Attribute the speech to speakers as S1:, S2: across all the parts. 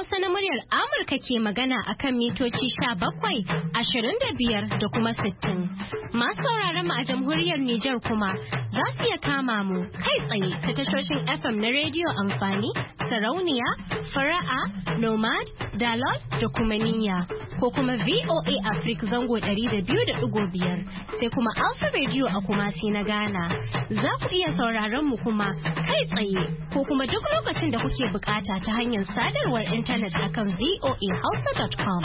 S1: Hausa na muryar Amurka ke magana akan mitoci 17, 25 da kuma 60. Masu sauraron mu a jamhuriyar Nijar kuma za su iya kama mu kai tsaye ta tashoshin FM na rediyo amfani, sarauniya, fara'a, nomad, dalot da kuma niyya. Ko kuma VOA Africa zango 200.5 sai kuma Alpha Radio a Kumasi na Ghana. Za ku iya sauraron mu kuma kai tsaye ko kuma duk lokacin da kuke bukata ta hanyar sadarwar intanet akan voahausa.com.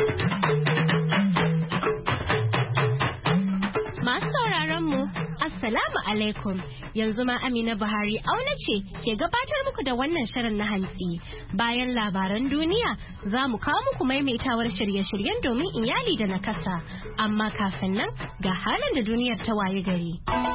S1: Masu sauraron mu Assalamu alaikum, yanzu ma Amina Buhari auna ce ke gabatar muku da wannan shirin na hantsi. Bayan labaran duniya za mu kawo muku maimaitawar shirye-shiryen domin iyali da nakasa. Amma kafin nan ga halin da duniyar ta waye gari.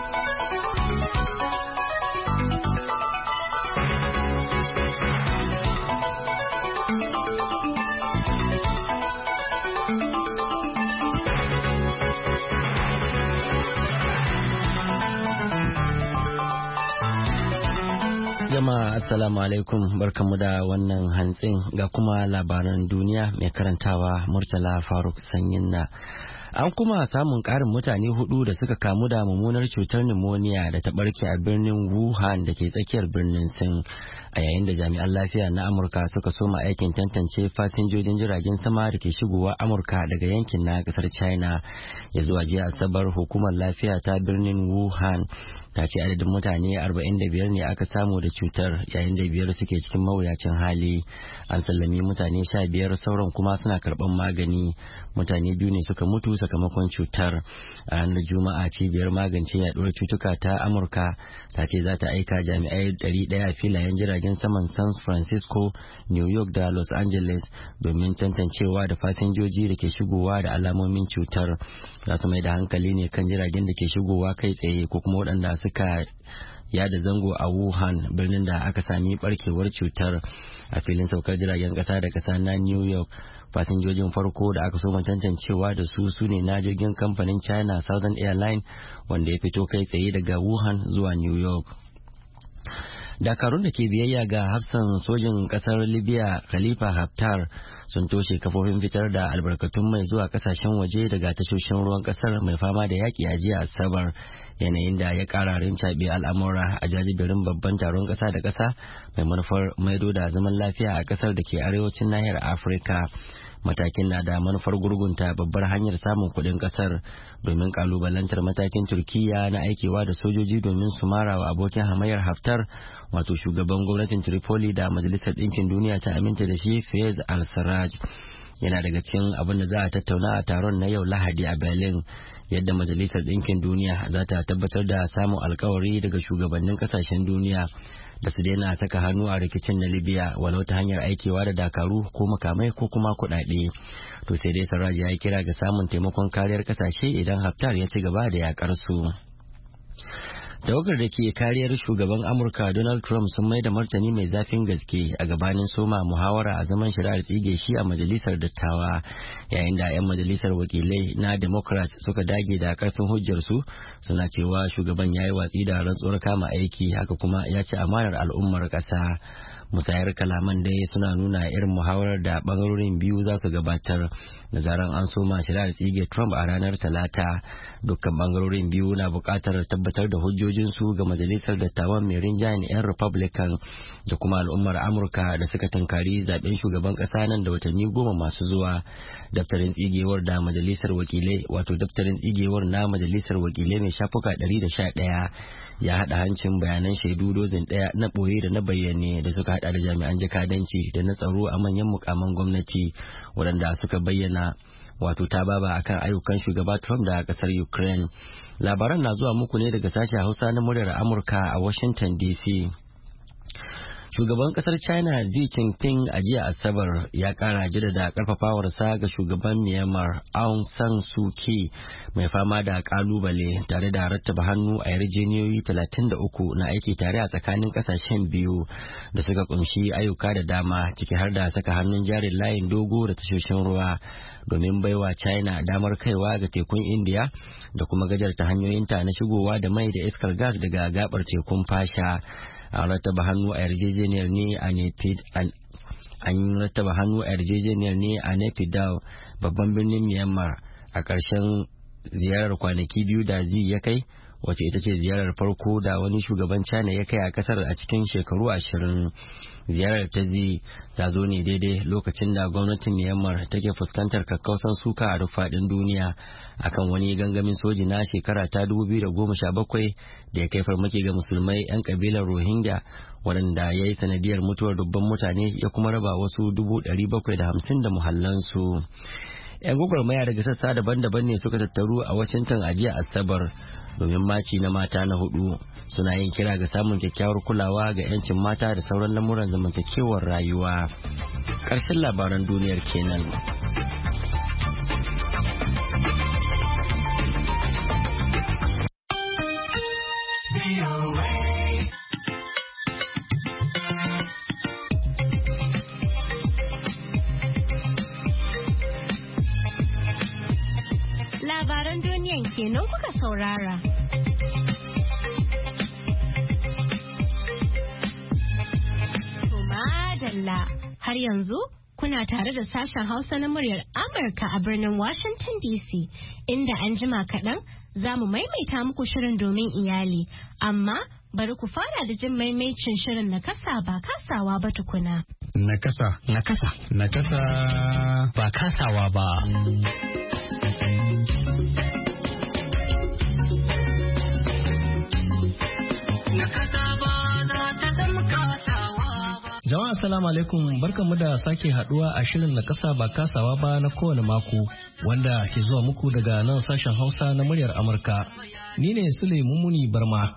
S2: Jama'a assalamu alaikum, barkamu da wannan hantsin ga kuma labaran duniya mai karantawa Murtala Faruk Sanyinna. An kuma samun ƙarin mutane 4 da suka kamu da mummunar cutar pneumonia da ta barke a birnin Wuhan da ke tsakiyar birnin Sin, a yayin da jami'an lafiya na Amurka suka soma aikin tantance fasinjojin jiragen sama da ke shigowa Amurka daga yankin na ƙasar China. Ya zuwa jiya Asabar, hukumar lafiya ta birnin Wuhan ta ce adadin mutane 45 ne aka samu da cutar, yayin da 5 suke cikin mawuyacin hali. An sallami mutane 15, sauran kuma suna karban magani. Mutane 2 ne suka mutu sakamakon cutar. A ranar Juma'a, cibiyar magance yaduwar cutuka ta Amurka ta ce za ta aika jami'ai 100 filayen jiragen saman San Francisco, New York da Los Angeles domin tantancewa da fasinjoji da ke shigowa da alamomin cutar. Za su mai da hankali ne kan jiragen da ke shigowa kai tsaye ko kuma waɗanda suka yada zango a Wuhan, birnin da aka sami barkewar cutar. A filin saukar jiragen kasa da kasa na New York, fasinjojin farko da aka soma tantancewa da su ne na jirgin kamfanin China Southern Airlines wanda ya fito kai tsaye daga Wuhan zuwa New York. Dakarun da ke biyayya ga hafsan sojin kasar Libya Khalifa Haftar sun toshe kafofin fitar da albarkatun mai zuwa kasashen waje daga tashoshin ruwan kasar mai fama da yaki a jiya Asabar, yanayin da ya kara rincaɓe al'amura a jajibirin babban taron kasa da kasa mai manufar maido da zaman lafiya a kasar da ke arewacin nahiyar Afirka. Matakin na da manufar gurgunta babbar hanyar samun kuɗin ƙasar domin kalubalantar matakin Turkiyya na aikewa da sojoji domin su mara wa abokin hamayyar Haftar, wato shugaban gwamnatin Tripoli da Majalisar Ɗinkin Duniya ta aminta da shi, Fayez al-Sarraj. Yana daga cikin abin da za a tattauna a taron na yau Lahadi a Berlin, yadda Majalisar Ɗinkin Duniya za ta tabbatar da samun alkawari daga shugabannin ƙasashen duniya da su daina saka hannu a rikicin na Libya, walau ta hanyar aikewa da dakaru ko makamai ko kuma kuɗaɗe. To sai dai Sarraj ya yi kira ga samun taimakon kariyar ƙasashe idan Haftar ya ci gaba da yakar su. Tawagar da ke kariyar shugaban Amurka Donald Trump sun mai da martani mai zafin gaske a gabanin soma muhawara a zaman shari'ar tsige shi a majalisar dattawa, yayin da 'yan majalisar wakilai na Democrats suka dage da karfin hujjarsu, suna cewa shugaban ya yi watsi da rantsuwar kama aiki, haka kuma ya ci amanar al'ummar ƙasa. Musayar kalaman dai suna nuna irin muhawarar da bangarorin biyu za su gabatar da zaran an soma shari'ar tsige Trump a ranar Talata. Dukkan bangarorin biyu na buƙatar tabbatar da hujjojinsu ga majalisar dattawan mai rinjayen 'yan Republican da kuma al'ummar Amurka da suka tunkari zaben shugaban ƙasa nan da watanni 10 masu zuwa. Daftarin tsigewar da majalisar wakilai, wato daftarin tsigewar na majalisar wakilai mai shafuka 111 ya haɗa hancin bayanan shaidu dozin ɗaya na ɓoye da na bayyane da suka haɗa da jami'an jakadanci da na tsaro a manyan mukaman gwamnati waɗanda suka bayyana wato ta baba akan ayyukan shugaba Trump da ƙasar Ukraine. Labaran na zuwa muku ne daga sashen Hausa na muryar Amurka a Washington DC. Shugaban kasar China Xi Jinping a jiya Asabar ya kara jaddada karfafawarsa ga shugaban Myanmar Aung San Suu Kyi mai fama da kalubale, tare da rattaba hannu a yarjejeniyoyi 33 na aiki tare a tsakanin kasashen biyu da suka kunshi ayyuka da dama, ciki har da saka hannun jarin layin dogo da tashoshin ruwa domin baiwa China damar kaiwa ga tekun India da kuma gajarta hanyoyinta na shigowa da mai da iskar gas daga gabar tekun Fasha. An rattaba hannu a yarjejeniyar ne An rattaba hannu a yarjejeniyar ne a Naypyidaw, babban birnin Myanmar, a ƙarshen ziyarar kwanaki 2 da Xi ya kai, wacce ita ce ziyarar farko da wani shugaban China ya kai a kasar a cikin shekaru 20. Ziyarar ta Xi ta zo ne daidai lokacin da gwamnatin Myanmar take fuskantar kakkausan suka a faɗin duniya akan wani gangamin soji na shekara ta 2017 da ya kai farmaki ga musulmai 'yan kabilar Rohingya, waɗanda ya yi sanadiyar mutuwar dubban mutane ya kuma raba wasu 750 da muhallansu. 'Yan gwagwarmaya daga sassa daban-daban ne suka tattaru a Washington a jiya Asabar domin maci na mata na 4, suna yin kira ga samun kyakkyawar kulawa ga 'yancin mata da sauran lamuran zamantakewar rayuwa. Ƙarshen labaran duniyar kenan.
S1: Labaran duniyan kenan kuka saurara. Madalla, har yanzu kuna tare da sashen Hausa na muryar Amurka a birnin Washington DC, inda an jima kaɗan za mu maimaita muku shirin domin iyali, amma bari ku fara da jin maimaicin shirin na kasa ba kasawa ba tukuna.
S3: Na kasa ba kasawa ba. Jama'a assalamu alaikum, barkanmu da sake haduwa a shirin na kasa ba kasawa ba na kowane mako wanda ke zuwa muku daga nan sashen Hausa na muryar Amurka. Ni ne Sule Mumuni Barma.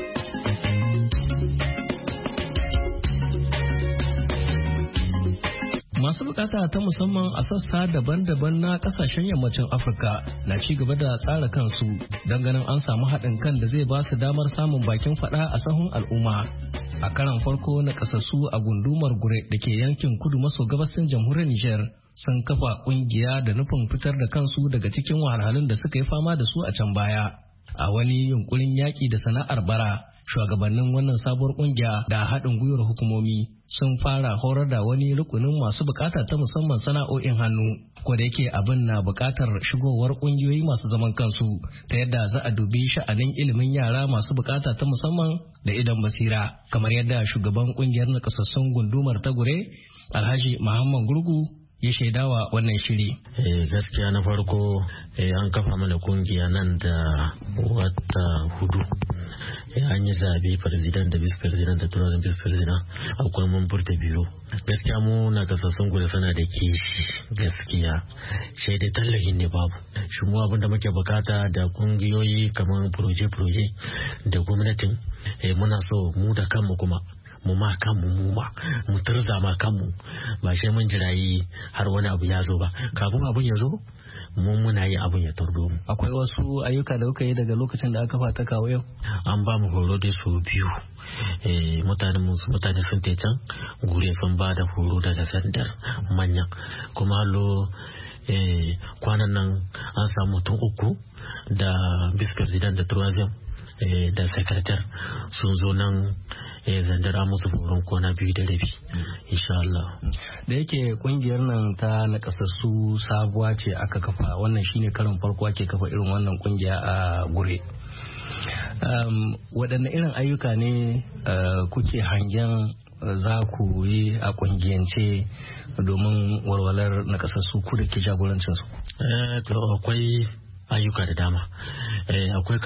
S3: Masu bukata ta musamman a sassa daban-daban na kasashen yammacin Afirka na ci gaba da tsara kansu don ganin an samu haɗin kan da zai ba su damar samun bakin faɗa a sahun al'umma. A karan farko na kasassu a gundumar Gure da ke yankin kudu maso gabasin jamhuriyar Nijar sun kafa kungiya da nufin fitar da kansu daga cikin wahalhalun da suka yi fama da su a can baya. A wani yunkurin yaƙi da sana'ar bara, shugabannin wannan sabuwar kungiya da haɗin gwiwar hukumomi sun fara horar da wani rukunin masu bukata ta musamman sana'o'in hannu, ko da yake abin na bukatar shigowar kungiyoyi masu zaman kansu ta yadda za a dubi sha'anin ilimin yara masu bukata ta musamman da idan basira, kamar yadda shugaban kungiyar nakasassun gundumar ta Gure, Alhaji Muhammad Gurgu, ya shaidawa wannan shiri.
S4: Gaskiya na farko an kafa mana kungiya nan da wata 4. An yi zabe president da vice president da turazin vice president, akwai mambur da biro. Gaskiya mu na kasassun Gure sana da kishi, gaskiya shaidai tallahin ne babu shi. Mu abin da muke bukata da kungiyoyi kamar proje da gwamnatin, muna so mu da kanmu kuma mu ma kanmu mu turza ma kanmu, ba sai mun jirayi har wani abu ya zo ba. Kafin abun ya zo muna yi abun ya tardo mu.
S3: Akwai wasu ayyuka da kuka yi daga lokacin da aka fata kawo yau?
S4: An ba mu horo da su 2. Mutane sun te can Gure sun ba da horo daga sandar manya, kuma hallo kwanan nan an samu mutum 3 da vice president da troisième da secretary sun zo nan zandara musu horon kwana 2.5 insha Allah.
S3: Da yake kungiyar nan ta nakasassu sabuwa ce aka kafa, wannan shine karin farko ake kafa irin wannan kungiya a Gure. Waɗanne irin ayyuka ne kuke hangen za ku yi a kungiyance domin walwalar nakasassu ku da ke jagorancin su?
S4: Akwai ayyuka da dama. Akwai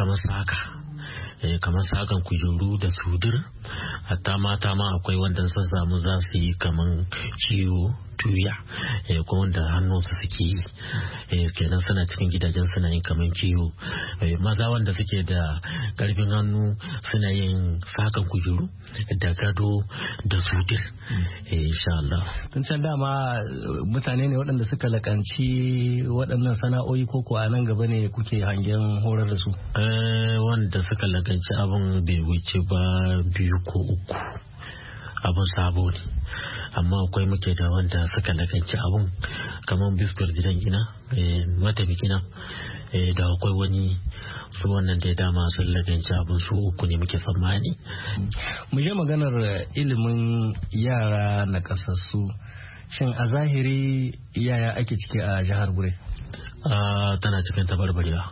S4: kamar sakan kujeru da sudur, hatta mata ma akwai wanda sun samu za su yi kamar ciwo tuya, ko wanda hannunsu suke yi, kenan suna cikin gidajen suna yin kamar kiwo. Maza wanda suke da karfin hannu suna yin sakan kujeru da gado da sudur, insha Allah.
S3: Tun can dama mutane ne waɗanda suka lakanci waɗannan sana'o'i, ko a nan gaba ne kuke hangen horar da su?
S4: Wanda suka lakanci abin bai wuce ba 2 ko 3, abin sabo ne. Amma akwai muke da wanda suka lakanci abun kamar bispar gidan gina, mataimakina da akwai wani su wannan da ya dama sun laganci abin su 3 ne muke tsammani.
S3: Mu je maganar ilimin yara na kasassu, shin a zahiri yaya ake ciki a jihar Gure?
S4: Tana cikin tabarbarewa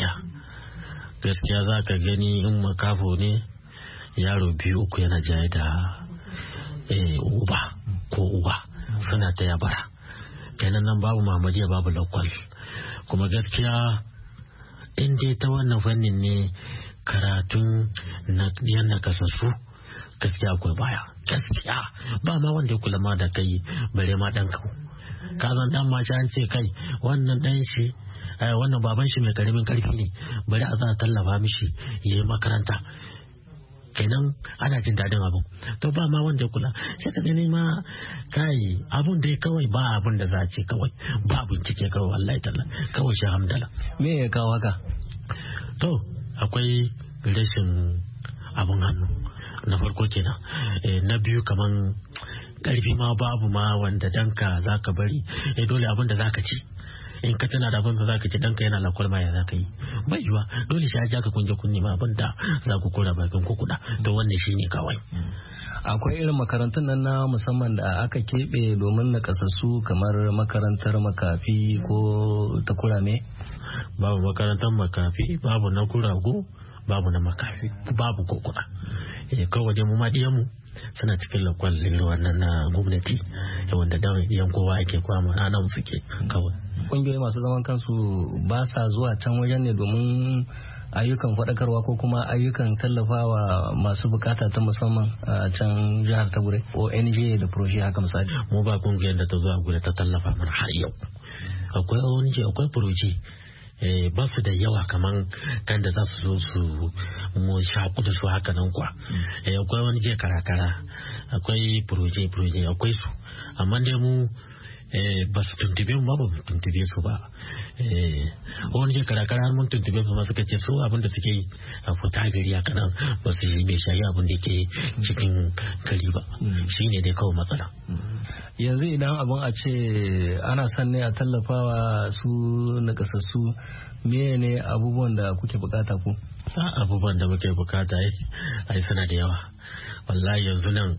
S4: gaskiya za ka gani in makafo ne yaro 2-3 yana jaye da uba ko uwa suna ta yabara, kenan nan babu Muhammadiyya babu lakwal. Kuma gaskiya in dai ta wannan fannin ne karatun na yan nakasassu gaskiya akwai baya, gaskiya ba ma wanda ya kula ma da kai bare ma dan ka zan dan ma an ce kai wannan dan shi wannan baban shi mai karamin karfi ne bari a za a tallafa mishi yayi makaranta, kenan ana jin dadin abun to ba ma wanda ya kula. Sai ka gani ma kai abun dai kawai ba abun da za a ce kawai ba bincike kawai wallahi talla kawai shi hamdala.
S3: Me ya kawo haka?
S4: To akwai rashin abun hannu na farko kenan, na biyu kaman karfi ma babu ma wanda danka zaka bari dole abun da zaka ci in ka tana da abin da zaka ci danka yana lakwal ma ya zaka yi bai yiwa, dole sai ya ka kunje kunni ma abin da za ku kora bakin ku kuda, to wannan shine kawai.
S3: Akwai irin makarantun nan na musamman da aka keɓe domin na kasassu kamar makarantar makafi ko ta kurame?
S4: Babu makarantar makafi, babu na kurago, babu na makafi, babu kokuna. Kawai dai mu ma mu suna cikin lakwalin wannan na gwamnati wanda da yan kowa ake kwama nan suke kawai.
S3: Kungiyoyi masu zaman kansu ba sa zuwa can wajen ne domin ayyukan faɗakarwa ko kuma ayyukan tallafawa masu bukata ta musamman a can jihar ta Gure, ONG da proje haka misali?
S4: Mu ba kungiyar da ta zo a Gure ta tallafa mana har yau. Akwai ONG akwai proje ba su da yawa kaman kan da za su zo su mu shaku da su haka nan kuwa. Akwai wani je karakara, akwai proje akwai su, amma dai mu ba su tuntube mu ba tuntube su ba. Wani je karakara har mun tuntube su ma suka ce su abin da suke yi a fita gari haka nan ba su yi bai shayi abin da ke cikin gari ba, shine dai kawai matsala.
S3: Yanzu idan abin a ce ana son ne a tallafawa su nakasassu, me ne abubuwan da kuke bukata ku?
S4: Abubuwan da muke bukata ai suna da yawa wallahi. Yanzu nan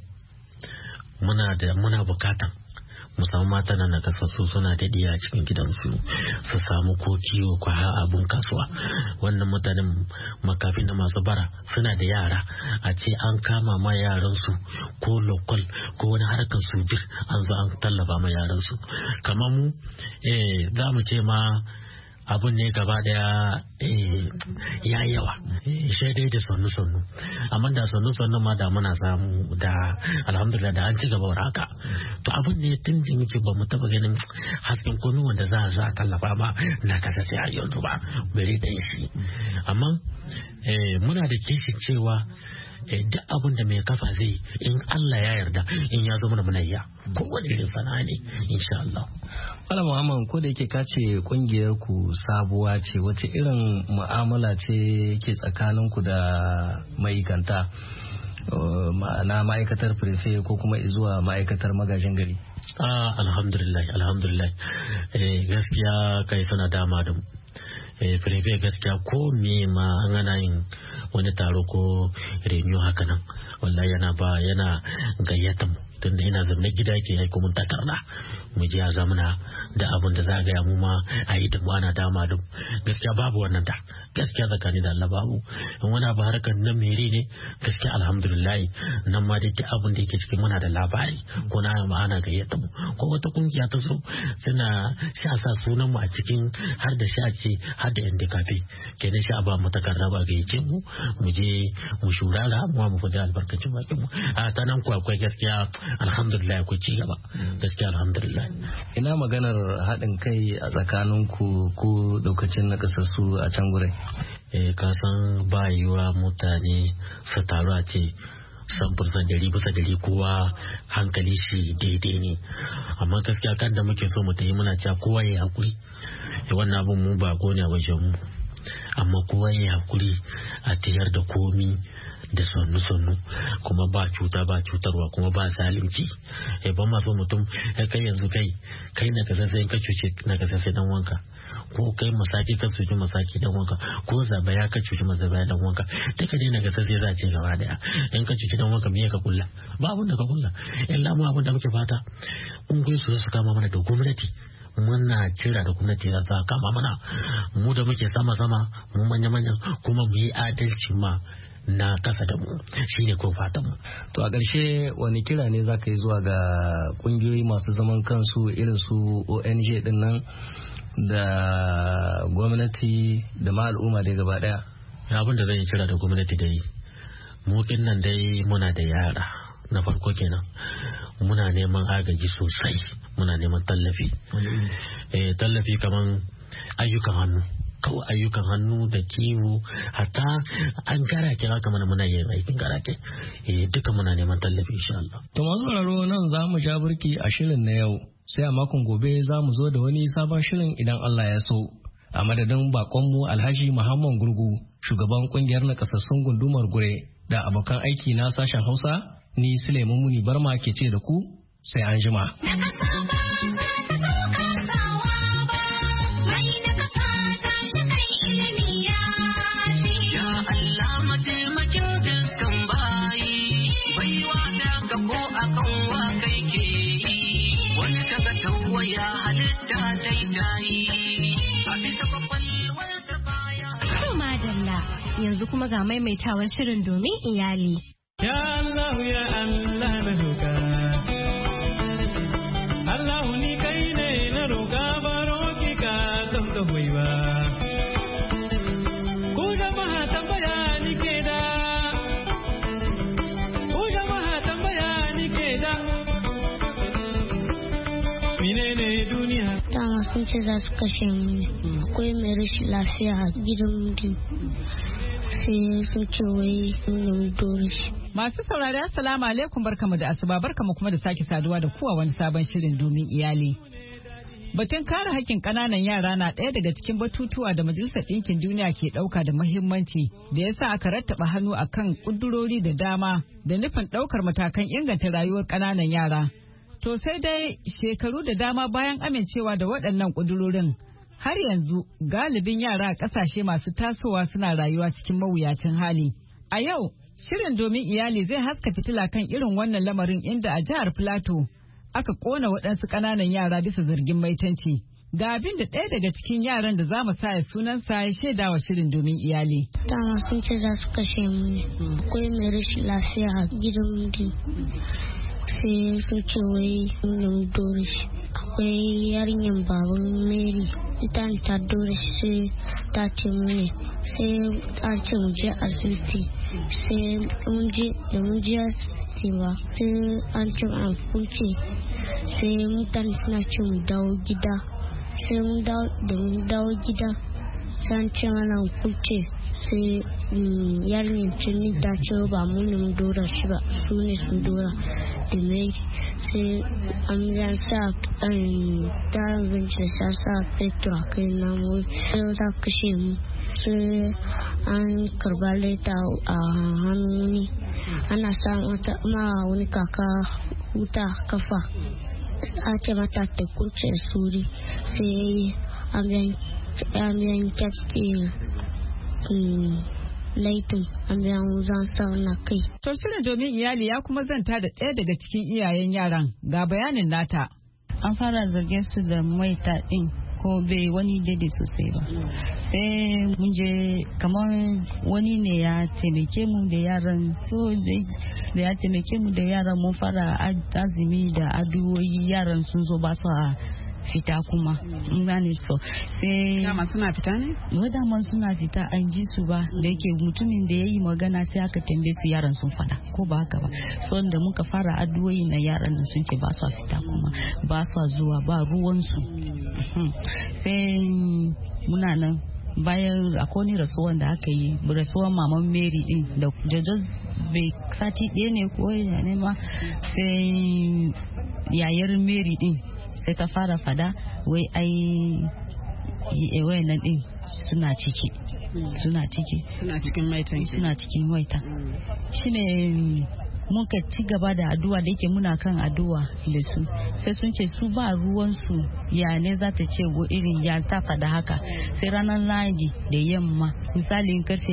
S4: muna bukatan musamman mata na nakasassu suna da diya cikin gidansu su samu ko kiwo ko abun kasuwa. Wannan mutanen makafi na masu bara suna da yara, a ce an kama ma yaransu ko lokal ko wani harkar su an zo an tallafa ma yaransu. Kamar mu za mu ce ma abun ne gaba daya ya yawa, sai dai da sannu amma da sannu ma da muna samu da alhamdulillah da an ci gaba haka. To abun ne tun da muke ba mu taba ganin hasken kunu wanda za a tallafa ma na kasa sai har yanzu ba bare da shi. Amma muna da kishin cewa duk abin da mai kafa zai in Allah ya yarda in ya zama muna iya kowane irin sana'a ne insha Allah.
S3: Malam Muhammad, ko da yake kace kungiyar ku sabuwa ce, wace irin mu'amala ce ke tsakanin ku da ma'aikanta, ma'ana ma'aikatar prefe ko kuma zuwa ma'aikatar magajin gari? Alhamdulillah
S4: gaskiya kai sana dama da mu. Prefe gaskiya ko me ma an ana yin wani taro ko reunion haka nan wallahi yana gayyata mu, tunda ina zanne gida ke aiko mun takarda mu je a zamana da abin da za a gaya mu ma a yi da mu ana dama da gaskiya babu wannan da gaskiya tsakani da Allah babu. In wani abu harkar nan mere ne gaskiya alhamdulillah nan ma dai abin da yake cikin muna da labari ko na ana gayyata mu ko wata kungiya ta so suna sha sa sunan mu a cikin har da sha ce har da yanda kafe kenan sha ba mu takarda ba gayyace mu je mu shurara mu fada albarkacin bakin mu a ta nan ku akwai gaskiya alhamdulillah akwai ci gaba gaskiya alhamdulillah.
S3: Ina maganar haɗin kai a tsakanin ku ko daukacin na kasassu a can Gure?
S4: Ka san ba yiwa mutane su taru a ce 100% kowa hankali shi daidai ne, amma gaskiya kan da muke so mu tayi muna cewa kowa ya hakuri. Wannan abin mu ba ne a wajen mu, amma kowa ya hakuri a tayar da komi da sannu kuma ba cuta ba cutarwa kuma ba zalunci. Ban masu mutum kai yanzu kai na kasasai ka cuce na kasasai dan wanka, ko kai masaki ka cuci masaki dan wanka, ko zabaya ka cuci mazabaya dan wanka, duka dai na kasasai za a ce gaba daya. In ka cuci dan wanka me ka kulla? Ba abun da ka kulla. Illa mu abun da muke fata kungiyoyi su kama mana da gwamnati. Muna cira da gwamnati za ta kama mana, mu da muke sama mu manya kuma mu yi adalci ma na kasa da mu, shine ko fatan mu.
S3: To a ƙarshe wani kira ne za ka yi zuwa ga ƙungiyoyi masu zaman kansu irin su ONG din nan da gwamnati da ma al'umma dai gaba daya?
S4: Abin da zan yi kira da gwamnati dai, mu nan dai muna da yara na farko kenan, muna neman agaji sosai, muna neman tallafi. Tallafi kaman ayyukan hannu, kawai ayyukan hannu da kiwo, hatta an garake haka mana muna yin aikin garake. Duka muna neman tallafi insha Allah.
S3: To masu sauraro nan za mu ja burki a shirin na yau, sai a makon gobe za mu zo da wani sabon shirin idan Allah ya so. A madadin bakonmu Alhaji Muhammad Gurgu, shugaban kungiyar nakasassun gundumar Gure, da abokan aiki na sashen Hausa, ni Suleiman Muni Barma ke ce da ku sai an jima.
S1: Yanzu kuma ga maimaitawar shirin domin iyali.
S5: Ya Allah ya Allah na roƙa, Allah ni kai ne na roƙa, baro ki ka don ka hoyi ba. Ku jama'a tambaya ni ke da, ku jama'a tambaya ni ke da. Menene duniya?
S6: Dama sun ce za su kashe mu ne. Akwai mai rashin lafiya a gidan mutum. Sai sun ce wai mun dore shi.
S7: Masu saurari assalamu alaikum, barkamu da asuba, barkamu kuma da sake saduwa da kuwa wani sabon shirin domin iyali. Batun kare haƙƙin ƙananan yara na ɗaya daga cikin batutuwa da Majalisar Ɗinkin Duniya ke ɗauka da muhimmanci, da yasa aka rattaba hannu akan ƙudurori da dama da nufin ɗaukar matakan inganta rayuwar ƙananan yara. To sai dai shekaru da dama bayan amincewa da waɗannan ƙudurorin, har yanzu galibin yara a ƙasashe masu tasowa suna rayuwa cikin mawuyacin hali. A yau, shirin domin iyali zai haska fitila kan irin wannan lamarin, inda a jihar Filato aka ƙona waɗansu ƙananan yara bisa zargin maitanci. Ga abin da ɗaya daga cikin yaran da za mu sa sunansa ya shaida wa shirin domin iyali.
S6: Dama sun ce za su kashe mu ne. Akwai mai rashin lafiya a gidan mutum. Sai sun ce wai mun dore shi. Akwai yarinyar baban Mary, ita ta dore shi, sai ta ce mu ne. Sai an ce mu je asibiti. Sai mun je asibiti ba. Sai an ce an kunce. Sai mutane suna ce mu dawo gida. Sai mun dawo gida. Sai an ce mana kunce. Sai yarinyar tuni ta ce ba mu ne mun dora shi ba, su ne sun dora da mai. Sai an sa tarin binci sa fetur a kai namu, sai ta kashe mu. Sai an karba leta a hannu ne, ana sa ma wani kaka wuta kafa, a ce mata ta kunce suri. Sai an biyan kyaftin laifin an zan sa na kai.
S7: To shirin domin iyali ya kuma zanta da ɗaya daga cikin iyayen yaran, ga bayanin nata.
S8: An fara zargin su da maita ɗin ko bai wani daidai sosai ba. Sai mun je kamar wani ne ya taimake mu da yaran, so da ya taimake mu da yaran mun fara azumi da addu'o'i, yaran sun zo ba su a fita kuma gane. So sai
S7: dama suna fita ne?
S8: Daman suna fita, an ji su ba, da yake mutumin da ya yi magana sai aka tambaye su, yaran sun fada ko ba haka ba. So da muka fara addu'o'i na yaran nan sun ce ba su fita kuma ba su zuwa, ba ruwansu. Sai muna nan bayan akwai wani rasuwan da aka yi, rasuwan maman Mary din da just bai sati ɗaya ne ko ya ne ma. Sai yayar Mary din sai ta fara fada wai ai wayannan din suna ciki. suna cikin maita shine muka ci gaba da addu'a da yake muna kan addu'a da su sai sun ce su ba ruwan su ya ne za ta ce go irin ya ta fada haka sai ranar Lahadi da yamma misalin karfe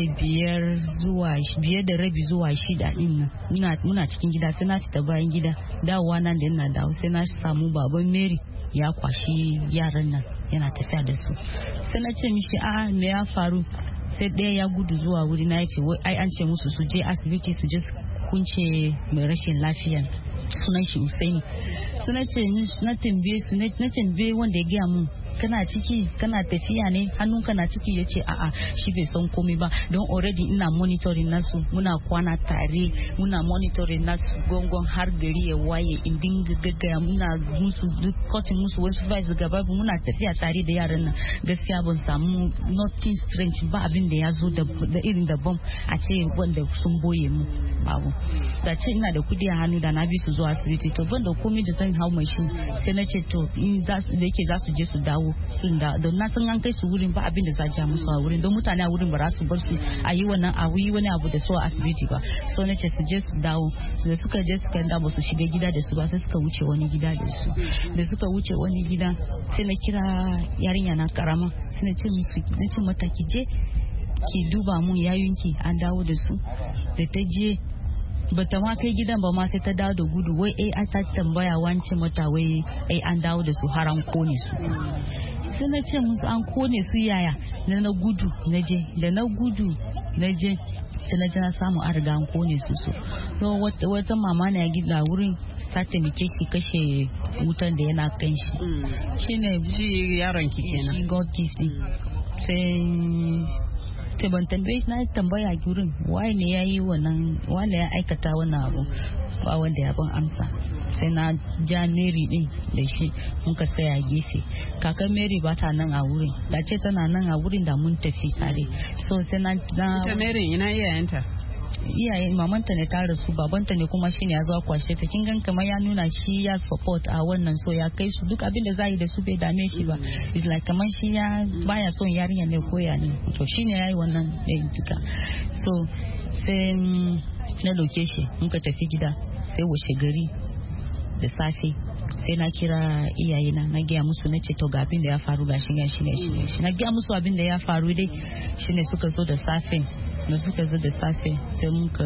S8: 5:30 zuwa 6 din muna cikin gida sai na fita bayan gida dawowa nan da ina dawo sai na samu baban Mary ya kwashi yaran nan yana tafiya da su sai na ce mishi a me ya faru sai ɗaya ya gudu zuwa wuri na yace wai ai an ce musu su je asibiti su je kunce mai rashin lafiya sunan shi Usaini na tambaye wanda ya gaya mun kana ciki kana tafiya ne hannunka na ciki yace a'a shi bai san komai ba don already ina monitoring nasu muna kwana tare muna monitoring nasu gongon har gari ya waye in dinga gaggaya muna musu duk cutting musu wasu vice gaba muna tafiya tare da yaran nan gaskiya ban samu nothing strange ba abin da ya zo da irin da bom a ce wanda sun boye mu babu da ce ina da kudi a hannu da na bi su zuwa asibiti to ban da komai da zan hau mashin sai na ce to in da yake za su je su dawo sun da don na san an kai su wurin ba abin da za ja musu a wurin don mutane a wurin ba za su bar su a yi wani abu da su a asibiti ba so na ce su je su dawo su da suka je suka da ba su shiga gida da su ba sai suka wuce wani gida da su da suka wuce wani gida sai na kira yarinya na karama sai na ce musu na ce mata ki je ki duba mun yayunki an dawo da su da ta je bata ma kai gidan ba ma sai ta dawo da gudu wai ta tambaya wance mata wai an dawo da su har an kone su sai na ce musu an kone su yaya na gudu na je da na gudu na je sai na je na samu an riga an kone su wata mama na ya gida wurin ta taimake shi kashe wutan da yana kan shi shine
S7: shi yaron ki kenan
S8: God gift sai ban tambaye shi na tambaya gurin wai ne yayi wannan wanda ya aikata wannan abu ba wanda ya ban amsa sai na ja Mary din da shi muka tsaya gefe kakan Mary ba ta nan a wurin da ce tana nan a wurin da mun tafi tare so sai na
S7: ita Mary ina iyayenta
S8: iyayen mamanta ne ta rasu babanta ne kuma shine ya zo kwashe ta kin gan kamar ya nuna shi ya support a wannan so ya kai su duk abin da za yi da su bai dame shi ba is like kamar shi ya baya son yarinya ne koya ne to shine yayi wannan duka so sai na doke shi muka tafi gida sai washe gari da safe sai na kira iyayena na gaya musu na ce to ga abin da ya faru gashi na gaya musu abin da ya faru dai shine suka zo da safe sai muka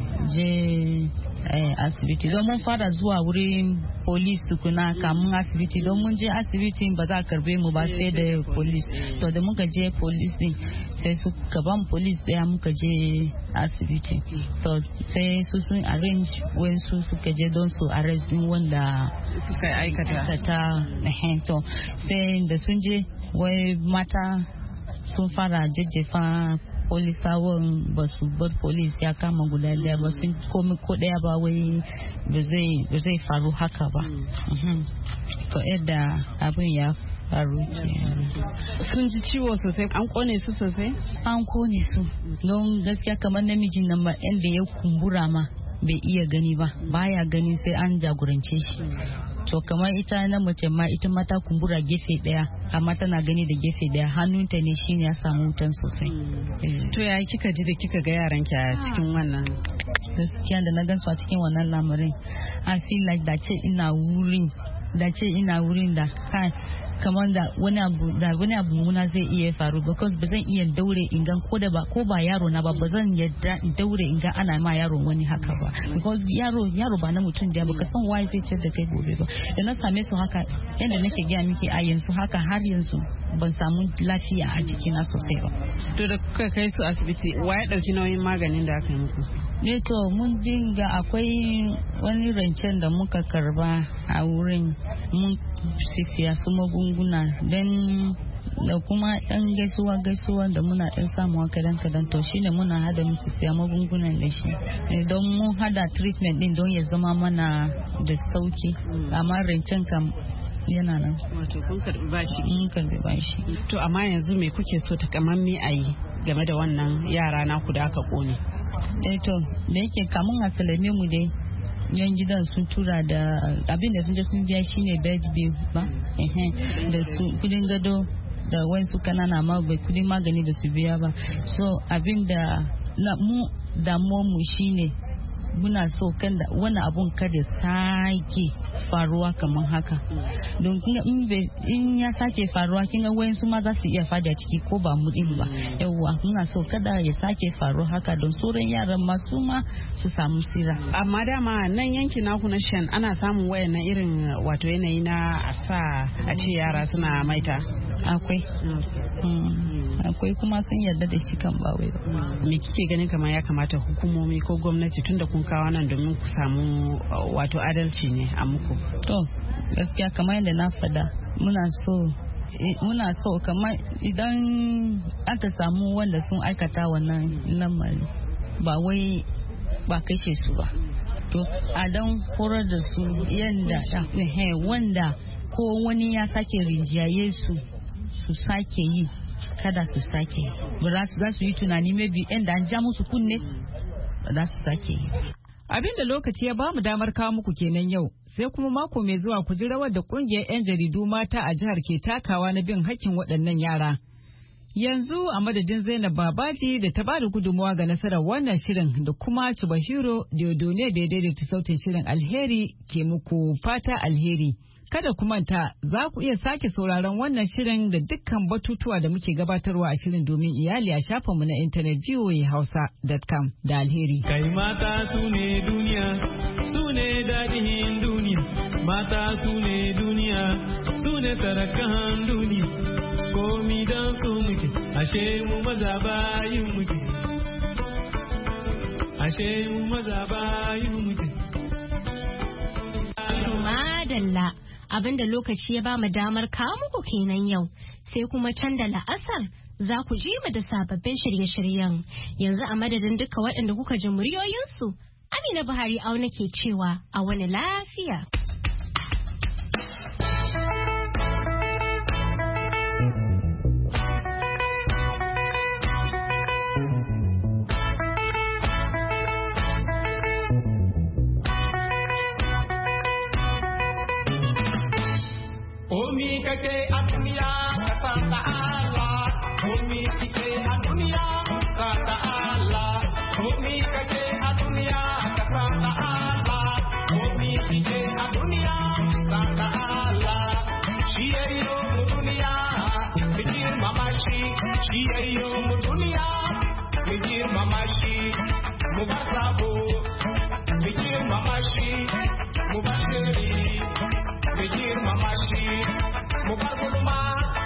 S8: je asibiti don mun fara zuwa wurin polis tukuna kamun asibiti don mun je asibiti ba za a karbe mu ba sai da polis to da muka je polis din sai suka ban polis daya muka je asibiti to sai su sun arrange when su suka je don su arrest din wanda
S7: suka aikata
S8: to sai da sun je wai mata sun fara jajjefa polisawan ba su bar polis ya kama guda daya ba sun komi ko daya ba wai ba zai faru haka ba to yadda abin ya faru
S7: sun ji ciwo sosai an kone su sosai
S8: an kone su don gaskiya kamar namijin nan ba inda ya kumbura ma bai iya gani ba baya gani sai an jagorance shi to kamar ita na mace ma ita mata kumbura gefe daya amma tana gani da gefe daya hannunta ne shine ya samu wutan sosai
S7: to ya kika ji da kika ga yaran ki a cikin wannan
S8: gaskiya da na gansu a cikin wannan lamarin I feel like da ce ina wurin da kai kamar da wani abu muna zai iya faru because ba zan iya daure in gan ko ba yaro na ba zan yadda daure in ga ana ma yaro wani haka ba because yaro ba na mutum da baka san why zai ce da kai gobe ba da na same su haka yadda nake gaya miki a yanzu haka har yanzu ban samu lafiya a jikina sosai ba
S7: to da kuka kai su asibiti wa ya dauki nauyin maganin da aka yi muku
S8: ne to mun dinga akwai wani rancen da muka karba a wurin mun siya su magunguna don da kuma dan gaisuwa da muna dan samuwa kadan to shine muna hada musu siya magungunan da shi don mun hada treatment din don ya zama mana da sauki amma rancen kam yana nan
S7: wato kun karbi bashi to amma yanzu me kuke so takamamme a yi game da wannan yara naku da aka kone
S8: to da yake kamun a salame mu dai yan gidan sun tura da abin da sun je sun biya shine bed bill ba da su kudin gado da wasu kanana ma bai kudin magani ba su biya ba. So abinda mu damuwar mu shine muna so kan da wani abun kada sake faruwa kamar haka. Don in ya sake faruwa kinga wayansu ma za su iya fadi a ciki ko ba mu din ba. Yawwa muna so kada ya sake faruwa haka don sauran yaran masu ma su samu sira.
S9: Amma dama nan yankin naku na Shan ana samun wayannan irin wato yanayi na a ce yara suna maita.
S8: Akwai. Akwai kuma sun yarda da shi kan bawai ba.
S9: Me kike ganin kamar ya kamata hukumomi ko gwamnati tunda kun kawo nan domin ku samu wato adalci ne a muku?
S8: To gaskiya kamar yadda na faɗa muna so kamar idan aka samu wanda sun aikata wannan lamarin ba kashe su ba. To a dan horar da su yadda wanda ko wani ya sake rinjaye su sake yi kada su sake yi. Za su yi tunani maybe yadda an ja musu kunne ba za su sake yi.
S7: Abin da lokaci ya ba mu damar kawo muku kenan yau, sai kuma mako mai zuwa ku ji rawar da kungiyar 'yan jaridu mata a jihar ke takawa na bin hakkin waɗannan yara. Yanzu a madadin Zainab Babaji da ta ba da gudunmawa ga nasarar wannan shirin da kuma Chubahiro Diodone da ya daidaita sautin shirin alheri ke muku fata alheri. Kada ku manta za ku iya sake sauraron wannan shirin da dukkan batutuwa da muke gabatarwa a shirin domin iyali a shafinmu na intanet voahausa.com da alheri.
S5: Kai mata su ne duniya, su ne daɗin duniya, mata su ne duniya, su ne sarakan duniya, komi don su muke, ashe mu maza bayin muke, ashe mu maza bayin muke.
S1: Madalla. Abinda lokaci ya ba mu damar kawo muku kenan yau, sai kuma can da la'asar za ku ji mu da sababbin shirye-shiryen. Yanzu a madadin duka waɗanda kuka ji muryoyinsu, Amina Buhari auna ke cewa a wani lafiya.
S5: Komi kake a duniya ka san da Allah, komi kake a duniya ka san da Allah, komi kake a duniya ka san da Allah, komi kake a duniya ka san da Allah. Shi yayyo mu duniya, bijir mamashi, shi yayyo mu duniya, bijir mamashi, mu basabo, bijir mamashi, mu bashiri. Bijir mamashi, mu bar gulma,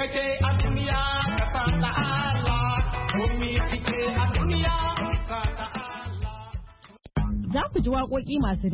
S5: kake a duniya ka san da Allah komi kake a duniya ka san da Allah.
S7: Za ku ji waƙoƙi masu